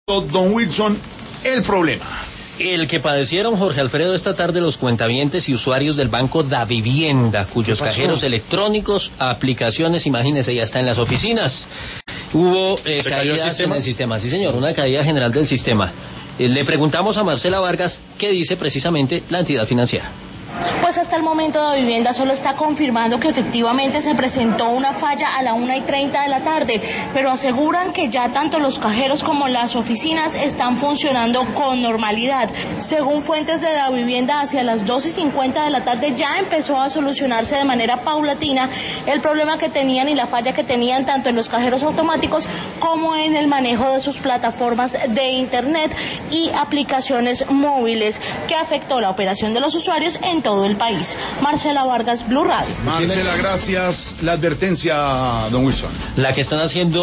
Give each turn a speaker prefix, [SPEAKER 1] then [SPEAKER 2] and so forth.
[SPEAKER 1] Don Wilson, el problema.
[SPEAKER 2] El que padecieron, Jorge Alfredo, esta tarde los cuentavientes y usuarios del Banco Davivienda, cuyos cajeros electrónicos, aplicaciones, imagínense, ya está en las oficinas. Hubo caídas en el sistema, sí señor, una caída general del sistema. Le preguntamos a Marcela Vargas qué dice precisamente la entidad financiera.
[SPEAKER 3] Pues hasta el momento Davivienda solo está confirmando que efectivamente se presentó una falla a la 1:30 de la tarde, pero aseguran que ya tanto los cajeros como las oficinas están funcionando con normalidad. Según fuentes de Davivienda, hacia las 2:50 de la tarde ya empezó a solucionarse de manera paulatina el problema que tenían y la falla que tenían tanto en los cajeros automáticos como en el manejo de sus plataformas de internet y aplicaciones móviles, que afectó la operación de los usuarios en todo el país. Marcela Vargas, Blue Radio.
[SPEAKER 1] Marcela, gracias. La advertencia, don Wilson.
[SPEAKER 2] La que están haciendo